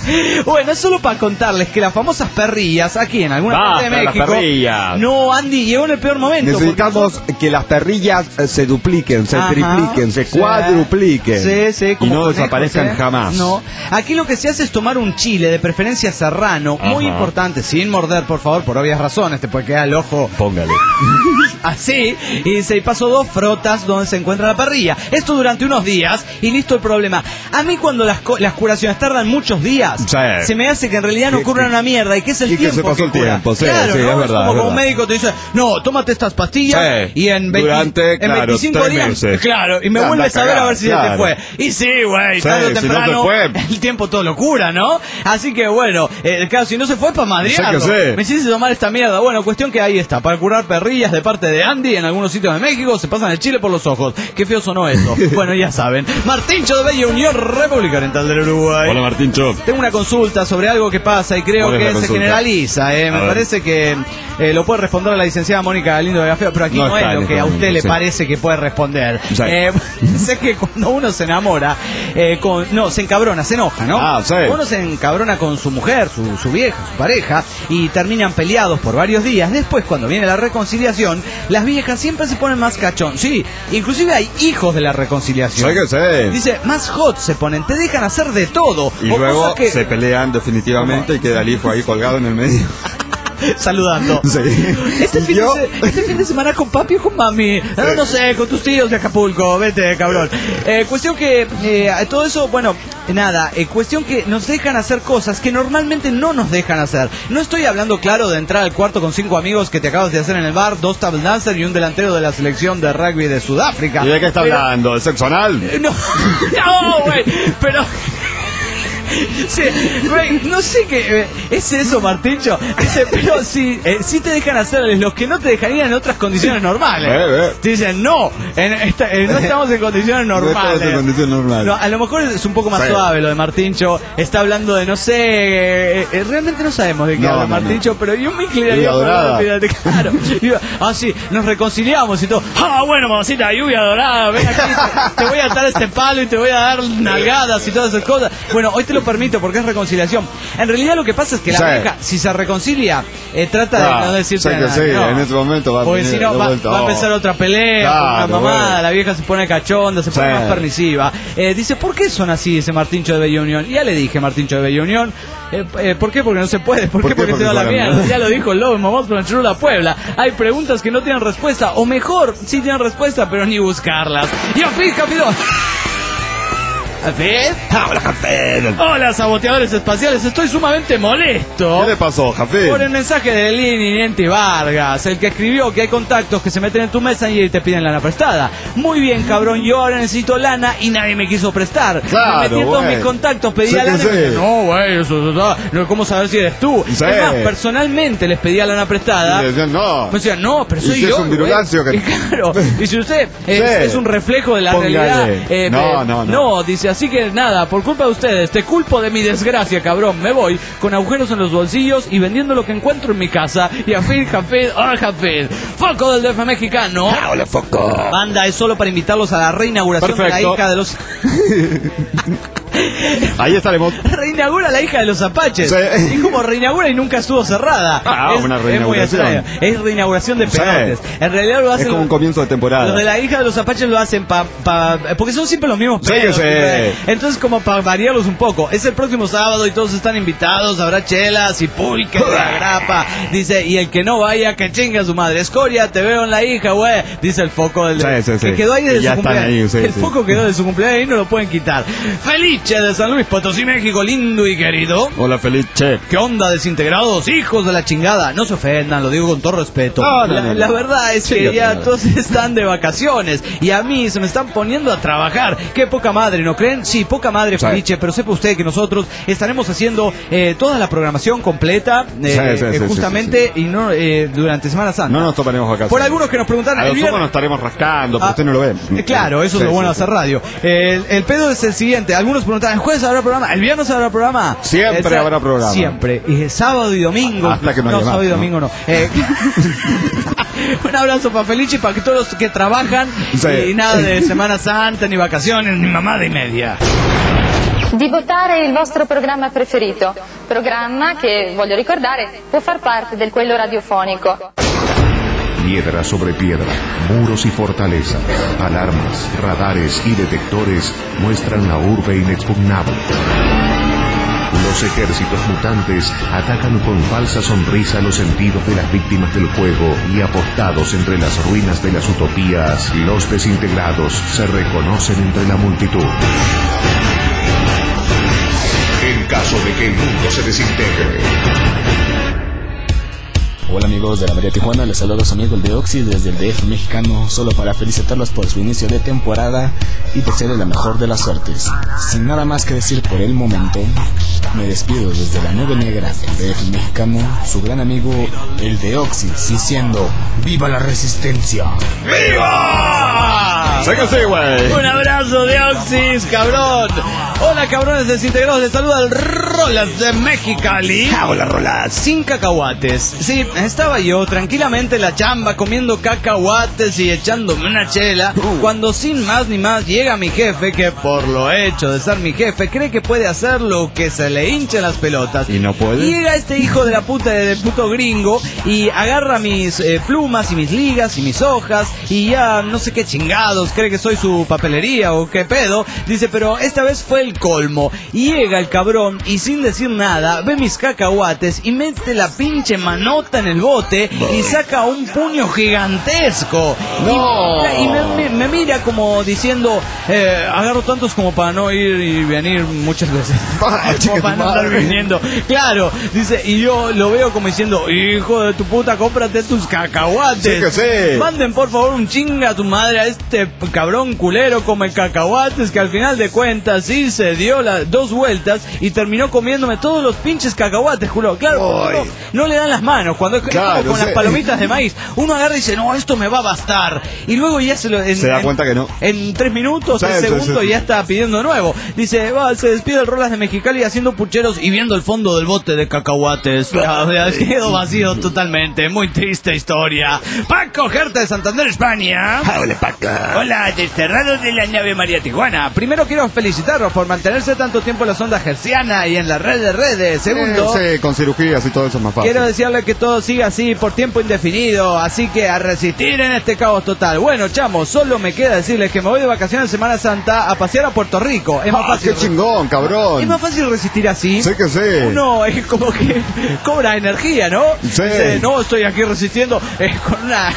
Bueno, es solo para contarles que las famosas perrillas aquí en alguna parte de México. No, Andy, llegó en el peor momento. Necesitamos porque... que las perrillas se dupliquen, se Ajá, tripliquen, se sí, cuadrupliquen. Sí, sí, como y no conejos, desaparezcan ¿eh? jamás. No. Aquí lo que se hace es tomar un chile, de preferencia serrano, Ajá. muy importante, sin morder, por favor, por obvias razones, te puede quedar el ojo. Póngale. Así, y se pasó dos frotas donde se encuentra la parrilla. Esto durante unos días y listo el problema. A mí cuando las, las curaciones tardan muchos días, sí. se me hace que en realidad no cura una mierda y que es el y tiempo que se pasó que el cura. tiempo, sí, claro, sí, ¿no? es verdad. Es como, es como un verdad. médico te dice, no, tómate estas pastillas sí. y en, veinte, Durante, en claro, veinticinco días, meses. claro, y me Anda vuelves a ver a ver si claro. ya te fue. Y sí, güey, sí, tarde o si temprano, no fue. el tiempo todo lo cura, ¿no? Así que bueno, eh, claro, si no se fue para madrearlo. Sí que sí. Me hiciste tomar esta mierda. Bueno, cuestión que ahí está, para curar perrillas de parte de Andy en algunos sitios de México, se pasan el chile por los ojos. Qué feo sonó eso. Bueno, ya saben. Martíncho de Bella Unión, República Oriental del Uruguay. Hola, Martíncho. Tengo una consulta sobre algo que pasa y creo que se generaliza. Eh. Me ver. parece que eh, lo puede responder la licenciada Mónica Galindo de Gafeo, pero aquí no, no es lo que a usted le sí. parece que puede responder. Sí. Eh, sé que cuando uno se enamora, eh, con, no, se encabrona, se enoja, ¿no? Ah, sí. Uno se encabrona con su mujer, su, su vieja, su pareja, y terminan peleados por varios días. Después, cuando viene la reconciliación, las viejas siempre se ponen más cachón. Sí, inclusive hay hijos de la reconciliación. Sí que sí. Dice, más hot se ponen, te dejan hacer de todo. Y o luego que... se pelean definitivamente ¿Cómo? Y queda el hijo ahí colgado en el medio. Saludando. Sí. Este fin, de se- este fin de semana con papi o con mami. No, no sé, con tus tíos de Acapulco. Vete, cabrón. Eh, cuestión que eh, todo eso, bueno, nada. Eh, cuestión que nos dejan hacer cosas que normalmente no nos dejan hacer. No estoy hablando, claro, de entrar al cuarto con cinco amigos que te acabas de hacer en el bar, dos table dancers y un delantero de la selección de rugby de Sudáfrica. ¿Y de qué está pero, hablando? ¿De sexo anal? No, no, güey. Pero... Sí, güey, no sé qué eh, es eso, Martíncho. Dice, pero si eh, sí te dejan hacer los que no te dejarían en otras condiciones normales. Eh, eh. Dicen, no, en esta, eh, no estamos en condiciones normales. No estamos en condiciones normales. No, a lo mejor es un poco más sí. suave lo de Martíncho. Está hablando de, no sé, eh, eh, realmente no sabemos de qué no, habla no, Martíncho, no. pero yo me inclinaría por la claro. Ah, sí, nos reconciliamos y todo. Ah, bueno, mamacita, lluvia dorada, ven aquí, te, te voy a atar este palo y te voy a dar nalgadas y todas esas cosas. Bueno, hoy te lo permito porque es reconciliación. En realidad lo que pasa es que la sí. vieja, si se reconcilia, eh, trata ah, de no decirte sí, nada. Sí, no. en ese momento va a Porque si no, va, va a empezar otra pelea, claro, una mamada, bueno. La vieja se pone cachonda, se pone sí. más permisiva. Eh, dice, ¿por qué son así ese Martíncho de Bella Unión? Y ya le dije, Martíncho de Bella Unión. Eh, eh, ¿Por qué? Porque no se puede. ¿Por, ¿Por qué? Porque, porque se va la mierda. Ya lo dijo el lobo en Mamás Planchurula Puebla. Hay preguntas que no tienen respuesta, o mejor, sí tienen respuesta, pero ni buscarlas. Y fíjate, ¿Jafet? Hola, Jafet. Hola, saboteadores espaciales. Estoy sumamente molesto. ¿Qué le pasó, Jafet? Por el mensaje de Lini Nienti Vargas, el que escribió que hay contactos que se meten en tu Messenger y te piden lana prestada. Muy bien, cabrón. Yo ahora necesito lana y nadie me quiso prestar. Claro, me metí en todos mis contactos, pedía lana. Y no, güey, eso, eso, eso, ¿cómo saber si eres tú? Sí. Es más, personalmente les pedía lana prestada. Y decían, no. Me decían, no, pero soy y si yo. Es un virulancio que... Y claro. Y si usted es, sí. es un reflejo de la Póngale. realidad. Eh, no, no, no. No, dice. Así que nada, por culpa de ustedes, te culpo de mi desgracia, cabrón. Me voy con agujeros en los bolsillos y vendiendo lo que encuentro en mi casa. Y a fin, Jafet, hola Jafet. Foco del D F mexicano. Hola, Foco. Banda, es solo para invitarlos a la reinauguración Perfecto. de la hija de los... Ahí estaremos. Reinaugura la hija de los Apaches. Sí. Y como reinaugura y nunca estuvo cerrada. Ah, es, una reinauguración. Es, muy es reinauguración de pelotes. Sí. En realidad lo hacen. Es como un comienzo de temporada. Lo de la hija de los Apaches lo hacen pa, pa, porque son siempre los mismos pelos. Sí, sí. Entonces, como para variarlos un poco. Es el próximo sábado y todos están invitados. Habrá chelas y pulque de la grapa. Dice, y el que no vaya, que chingue a su madre. Escoria, te veo en la hija, güey. Dice el foco del. Sí, sí, sí. Que quedó ahí desde ya su cumpleaños. Ahí, sí, el sí. foco quedó de su cumpleaños y no lo pueden quitar. Felice de San Luis Potosí, México, lindo y querido. Hola, Felice. ¿Qué onda, desintegrados? Hijos de la chingada. No se ofendan, lo digo con todo respeto. No, no, la, no, la no. verdad es sí, que ya no. todos están de vacaciones y a mí se me están poniendo a trabajar. Qué poca madre, ¿no creen? Sí, poca madre, sí. Felice, pero sepa usted que nosotros estaremos haciendo eh, toda la programación completa eh, sí, sí, eh, sí, justamente sí, sí, sí. y no eh, durante Semana Santa. No nos tomaremos vacaciones. Por algunos que nos preguntaron... A nosotros nos estaremos rascando, pero ah, usted no lo ve. Eh, claro, eso sí, es lo bueno de sí, hacer radio. El, el pedo es el siguiente. Algunos preguntaban, ¿el jueves habrá programa? ¿El viernes habrá programa? Siempre el, habrá programa. Siempre. Y sábado y domingo. Hasta que no, no haya sábado más, y domingo no. no. Eh, un abrazo para Felice y para todos los que trabajan. Sí. Y nada de Semana Santa, ni vacaciones, ni mamada y media. di votare il vostro programma preferito, programma che, voglio ricordare, può far parte del quello radiofonico. Piedra sobre piedra, muros y fortalezas, alarmas, radares y detectores muestran la urbe inexpugnable. Los ejércitos mutantes atacan con falsa sonrisa los sentidos de las víctimas del juego y apostados entre las ruinas de las utopías, los desintegrados se reconocen entre la multitud. En caso de que el mundo se desintegre. Hola amigos de la María Tijuana, les saluda su amigo el de Oxy desde el D F mexicano, solo para felicitarlos por su inicio de temporada y desearles la mejor de las suertes. Sin nada más que decir por el momento, me despido desde la nube negra del D F mexicano, su gran amigo el de Oxy, diciendo ¡viva la resistencia! ¡Viva! ¡Sé que sí, güey! Un abrazo de Oxys, cabrón. Hola cabrones desintegrados, les saluda el Rolas de Mexicali. Hola Rolas. Sin cacahuates. Sí, estaba yo tranquilamente en la chamba comiendo cacahuates y echándome una chela, uh. cuando sin más ni más llega mi jefe, que por lo hecho de ser mi jefe cree que puede hacer lo que se le hinchen las pelotas. ¿Y no puede? Y llega este hijo de la puta de puto gringo y agarra mis eh, plumas y mis ligas y mis hojas y ya no sé qué chingados, cree que soy su papelería o qué pedo. Dice, pero esta vez fue el colmo. Y llega el cabrón y sin decir nada ve mis cacahuates y mete la pinche manota en el bote y saca un puño gigantesco. No. Y, y me, me, me mira como diciendo, eh, agarro tantos como para no ir y venir muchas veces. Ah, como para no estar viniendo. Claro, dice, y yo lo veo como diciendo, hijo de tu puta, cómprate tus cacahuates. Sí que sí. Manden por favor un chinga a tu madre a este cabrón culero come cacahuates, que al final de cuentas sí se dio las dos vueltas y terminó comiéndome todos los pinches cacahuates, culo. Claro, no, no le dan las manos. Cuando es claro, con sí. las palomitas de maíz, uno agarra y dice, no, esto me va a bastar. Y luego ya se lo... En, se da en, cuenta que no. En tres minutos, sí, tres sí, segundos, sí, sí. ya está pidiendo de nuevo. Dice, va, se despide el Rolas de Mexicali haciendo pucheros y viendo el fondo del bote de cacahuates. Quedó vacío totalmente. Muy triste historia. Paco Gerta de Santander, España. Hola, Paco. Hola, desterrados de la nave María Tijuana. Primero quiero felicitarlos por mantenerse tanto tiempo en la sonda herciana y en la red de redes. Segundo, eh, sí, con cirugías y todo eso es más fácil. quiero decirle que todo siga así por tiempo indefinido, así que a resistir en este caos total. Bueno, chamo, solo me queda decirles que me voy de vacaciones en Semana Santa a pasear a Puerto Rico. Es más ah, fácil. ¡Qué chingón, cabrón! Es más fácil resistir así. Sé que sí. Uno es como que cobra energía, ¿no? Sí. Dice, no, estoy aquí resistiendo eh, con una...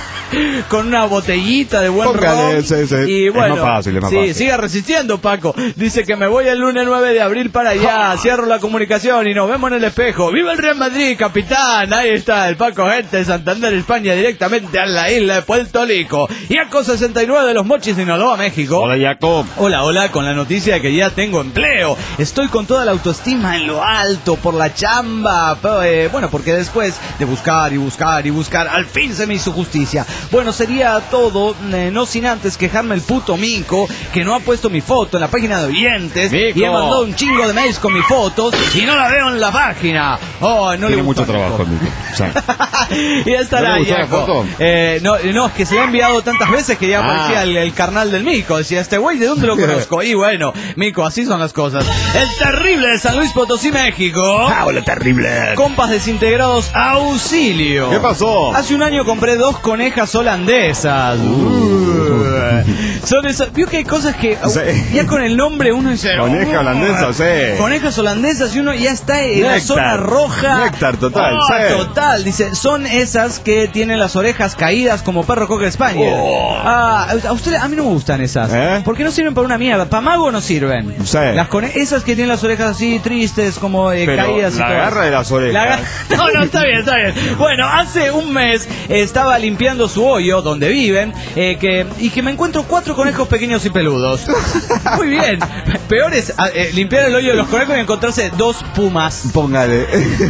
con una botellita de buen Póngale, ron. Sí, sí. Y bueno, es más fácil, es más sí, fácil. siga resistiendo, Paco. Dice que me voy el lunes nueve de abril para allá. Cierro la comunicación y nos vemos en el espejo. ¡Viva el Real Madrid, capitán! Ahí está el Paco Gente de Santander, España, directamente a la isla de Puerto Rico. Yaco sesenta y nueve de los Mochis, Sinaloa, México. Hola, Jacob. Hola, hola, con la noticia de que ya tengo empleo. Estoy con toda la autoestima en lo alto por la chamba. Pero, eh, bueno, porque después de buscar y buscar y buscar, al fin se me hizo justicia. Bueno, sería todo, eh, no sin antes quejarme el puto Mico, que no ha puesto mi foto en la página de oyentes. Mico. Y he mandado un chingo de mails con mis fotos y no la veo en la página. Oh, no Tiene le mucho gustó, trabajo, Mico. O sea, y ya estará, ¿no le gustó la Jaco. foto? Eh, no, no, es que se le ha enviado tantas veces que ya Ah. aparecía el, el carnal del Mico. Decía, este güey, ¿de dónde lo conozco? Y bueno, Mico, así son las cosas. El terrible de San Luis Potosí, México. ¡Ah, hola, terrible! Compas desintegrados, auxilio. ¿Qué pasó? Hace un año compré dos conejas holandesas. Uh. Son esas. Vio que hay cosas que Sí. ya con el nombre uno dice. Coneja holandesa, sí. Conejas holandesas y uno ya está en la Néctar. zona roja. Néctar, total, Oh, sí. total. Dice, son esas que tienen las orejas caídas como perro cocker spaniel. Oh. Ah, a usted, a mí no me gustan esas. ¿Eh? Porque no sirven para una mierda. Para mago no sirven. Sí. Las cone- esas que tienen las orejas así tristes, como eh, Pero caídas y la todo. garra de las orejas. La gar- No, no, está bien, está bien. Bueno, hace un mes eh, estaba limpiando su hoyo donde viven eh, que, y que me encuentro cuatro conejos pequeños y peludos. Muy bien. Peor es eh, limpiar el hoyo de los conejos y encontrarse dos pumas. Póngale.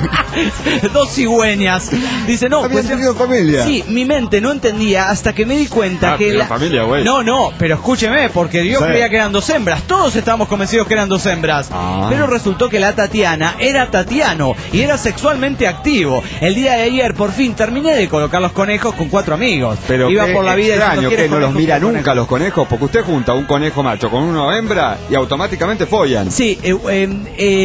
Dos cigüeñas. Dice, no, ¿Habían pues, tenido familia? Sí, mi mente no entendía hasta que me di cuenta Ah, que pero la familia, güey. No, no, pero escúcheme, porque yo Sí. creía que eran dos hembras. Todos estábamos convencidos que eran dos hembras. Ah. Pero resultó que la Tatiana era Tatiano y era sexualmente activo. El día de ayer por fin terminé de colocar los conejos con cuatro amigos. Pero iba qué por la vida extraño diciendo, que ¿quieres no los conejos? mira ¿Quieres nunca bronca a los conejos porque usted junta un conejo macho con una hembra y automáticamente follan. Sí, eh, eh,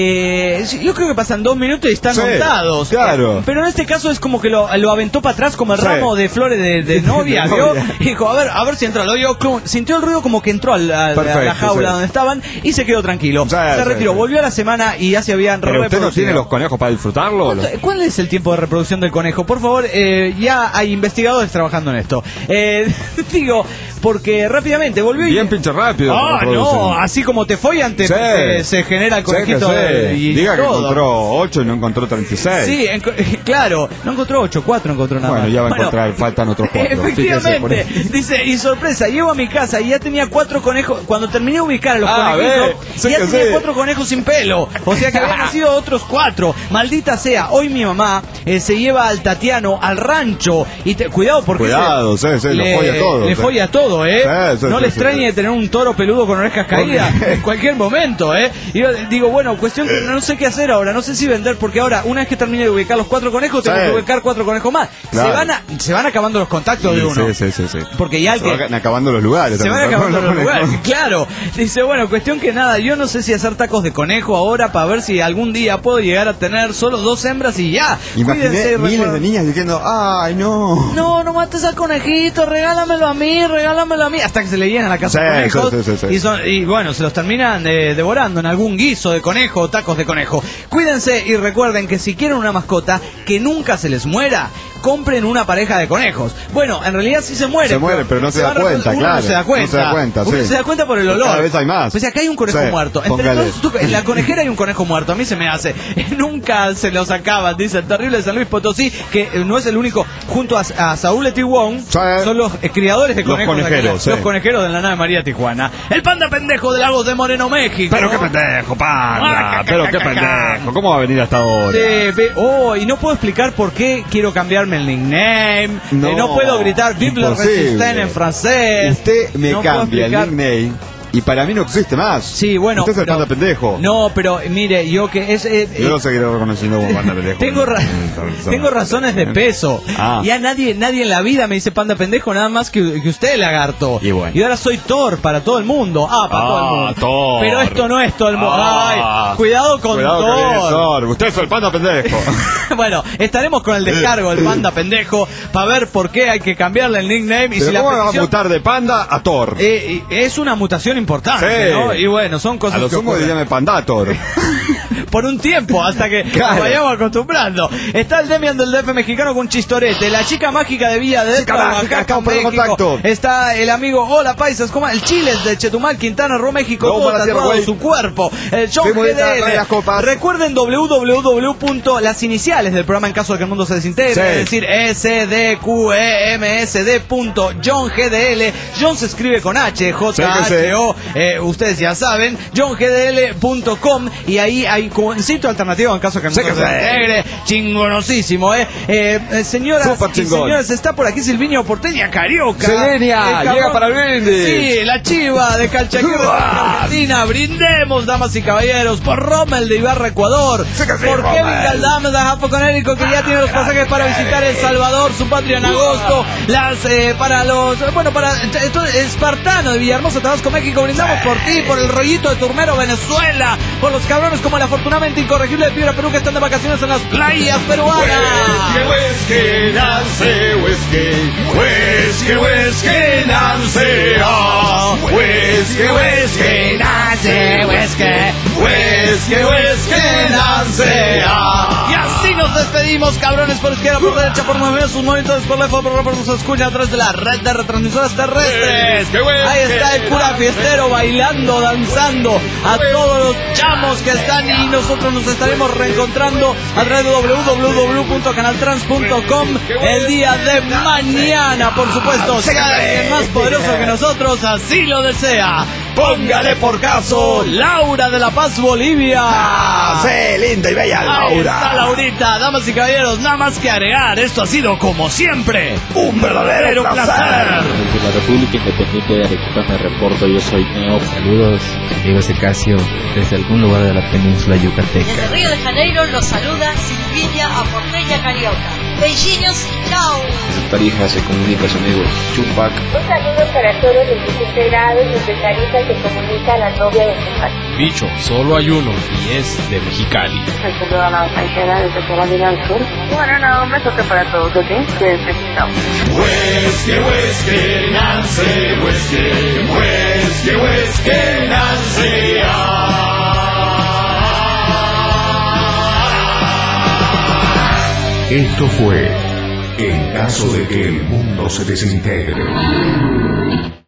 eh, yo creo que pasan dos minutos y están sí, montados. Claro. Eh, pero en este caso es como que lo, lo aventó para atrás como el sí. ramo de flores de, de novia, de ¿vio? novia. Y dijo, a ver, a ver si entra. Lo vio, sintió el ruido como que entró al, al, Perfecto, a la jaula sí. donde estaban y se quedó tranquilo. Sí, se sí, retiró, sí. volvió a la semana y ya se habían ¿Pero usted no tiene los conejos para disfrutarlo? ¿Cuál es el tiempo de reproducción del conejo? Por favor, eh, ya hay investigadores trabajando en esto. Eh, digo, porque rápidamente volvió Bien y... pinche rápido. Ah, no, así como te follan, te, sí. te, se genera el conejito. Sí, de, y Diga todo. que encontró ocho y no encontró treinta y seis. Sí, en, claro, no encontró ocho, cuatro encontró nada bueno, más. ya va a bueno, encontrar, faltan otros cuatro. Efectivamente, dice, y sorpresa, llego a mi casa y ya tenía cuatro conejos, cuando terminé de ubicar a los ah, conejitos, sí, ya tenía sí. cuatro conejos sin pelo, o sea que habían nacido otros cuatro. Maldita sea, hoy mi mamá eh, se lleva al Tatiano al rancho, y te, cuidado porque cuidado, se, sí, sí, le, lo folla todo. Le sí. folla todo, ¿eh? Sí, sí, no sí, le extrañe sí, sí. tener un toro peludo con orejas caídas en cualquier momento, ¿eh? Y yo digo, bueno, cuestión que no sé qué hacer ahora, no sé si vender, porque ahora, una vez que termine de ubicar los cuatro conejos, tengo sí. que ubicar cuatro conejos más. Claro. Se van a, se van acabando los contactos sí, de uno. Sí, sí, sí, sí. Porque ya el se que... van acabando los lugares. Se van acabando los lugares, claro. Dice, bueno, cuestión que nada, yo no sé si hacer tacos de conejo ahora para ver si algún día puedo llegar a tener solo dos hembras y ya. Imaginé Cuídense, miles recuerden. de niñas diciendo, ay, no. No, no mates al conejito, regálamelo a mí, regálamelo a mí. Hasta que se le llenan a la casa sí, de conejos. Sí, sí, sí, sí. Y, son, y bueno, se los terminan eh, devorando en algún guiso de conejo o tacos de conejo. Cuídense y recuerden que si quieren una mascota, que nunca se les muera, compren una pareja de conejos. Bueno, en realidad sí se muere. Se muere, pero no se, se da cuenta, uno claro. No se da cuenta. No se da cuenta, uno sí. se da cuenta por el olor. Cada vez hay más. Pues acá hay un conejo sí, muerto. Entre todos, tú, en la conejera hay un conejo muerto. A mí se me hace. Nunca se lo sacaban, dice el terrible de San Luis Potosí, que no es el único. Junto a, a Saúl Etiwón, sí. son los eh, criadores de conejos. Los conejeros, de sí. Los conejeros de la nave María Tijuana. El panda pendejo de Lagos de Moreno, México. Pero qué pendejo, panda. Ah, pero qué pendejo. ¿Cómo va a venir hasta ahora? Sí, oh, y no puedo explicar por qué quiero cambiarme el nickname. No, eh, no puedo gritar Vive la Resistance en francés. Usted me no cambia el nickname y para mí no existe más. Sí, bueno. Usted es el panda pendejo. No, pero mire, yo que es... Eh, yo lo seguiré reconociendo como panda pendejo. Tengo, ra tengo razones de peso. Ah. Ya nadie nadie en la vida me dice panda pendejo, nada más que, que usted, lagarto. Y bueno. Y ahora soy Thor para todo el mundo. Ah, para ah, todo el mundo. Thor. Pero esto no es todo el mundo. Ah. Ay, cuidado con cuidado Thor. Thor. Usted es el panda pendejo. Bueno, estaremos con el descargo del panda pendejo para ver por qué hay que cambiarle el nickname. Y ¿Pero si cómo la petición... va a mutar de panda a Thor? Eh, es una mutación importante, sí. ¿no? Y bueno, son cosas a lo que sumo le llame Pandator. Por un tiempo, hasta que claro. nos vayamos acostumbrando. Está el Demian del D F mexicano con Chistorete, la chica mágica de Villa de Oaxaca, México. Está el amigo Hola Paisas, como el Chiles de Chetumal, Quintana Roo, México, no, todo tatuado en su cuerpo. El show sí, G D L. Recuerden w w w punto las iniciales del programa en caso de que el mundo se desintegre, sí. es decir, S D Q E M S D punto John G D L. John se escribe con H, J H O, eh, ustedes ya saben, john g d l punto com, y ahí hay un sitio alternativo en caso de que el mundo se desintegre. Chingonosísimo, eh. eh señoras y señores, está por aquí Silvinio Porteña Carioca. Selenia, llega para el brindis. Sí, la chiva de Calchaquí, Argentina. Brindemos, damas y caballeros, por Rommel de Ibarra, Ecuador. Sí por Kevin Galdame de Jafo Conérico, que ya tiene los pasajes para visitar El Salvador, su patria en agosto. Las, eh, para los, bueno, para Espartano de Villahermosa, Tabasco, México. Brindamos por ti, por el rollito de Turmero, Venezuela. Por los cabrones como el afortunadamente incorregible de Piedra, Perú, que están de vacaciones en las playas peruanas. Whisky, whisky, Nancy, whisky, whisky, whisky, Nancy, oh. Whisky, whisky, Nancy, whisky, whisky, whisky, Nancy, oh. Y así nos despedimos, cabrones, por izquierda, por derecha, por movimientos, sus movimientos, por lejos, por por nos escucha a través de la red de retransmisoras terrestres. Ahí está el cura fiestero bailando, danzando a todos los chamos que están, y nosotros nos estaremos reencontrando a través de w w w punto canal trans punto com el día de mañana, por supuesto. Si alguien más poderoso que nosotros así lo desea, póngale por caso Laura de La Paz, Bolivia. Ah, sí, linda y bella Laura. Ahí está Laurita. Damas y caballeros, nada más que agregar, esto ha sido como siempre un verdadero placer. Desde la República Independiente de Arequipa me reporto, yo soy Neo. Saludos, amigos de Casio, desde algún lugar de la península yucateca. Desde Río de Janeiro los saluda Silvinia Porteña Carioca. Beijinhos y chao. Tarija se comunica a su amigo Chupac. Un saludo para todos los dieciséis grados desde Tarija se comunica a la novia de Chupac. Bicho, solo hay uno y es de Mexicali. Un saludo a la paisera desde Carolina del Sur. Bueno, no, un besote para todos, ¿ok? Cuídense, chao. Huesque, huesque, Nancy, huesque, huesque, huesque, Nancy, Esto fue En caso de que el mundo se desintegre.